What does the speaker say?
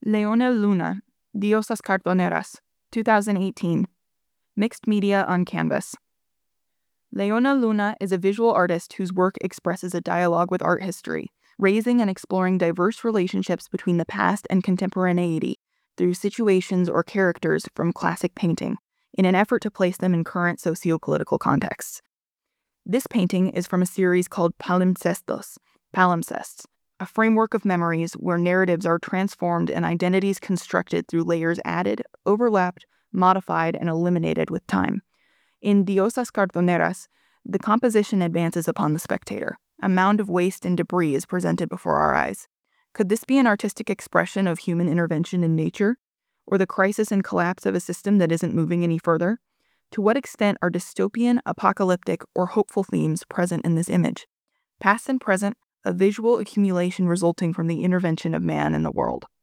Leona Luna, Diosas Cartoneras, 2018. Mixed media on canvas. Leona Luna is a visual artist whose work expresses a dialogue with art history, raising and exploring diverse relationships between the past and contemporaneity through situations or characters from classic painting, in an effort to place them in current socio-political contexts. This painting is from a series called Palimpsestos, palimpsests, a framework of memories where narratives are transformed and identities constructed through layers added, overlapped, modified, and eliminated with time. In Diosas Cartoneras, the composition advances upon the spectator. A mound of waste and debris is presented before our eyes. Could this be an artistic expression of human intervention in nature? Or the crisis and collapse of a system that isn't moving any further? To what extent are dystopian, apocalyptic, or hopeful themes present in this image? Past and present, a visual accumulation resulting from the intervention of man in the world.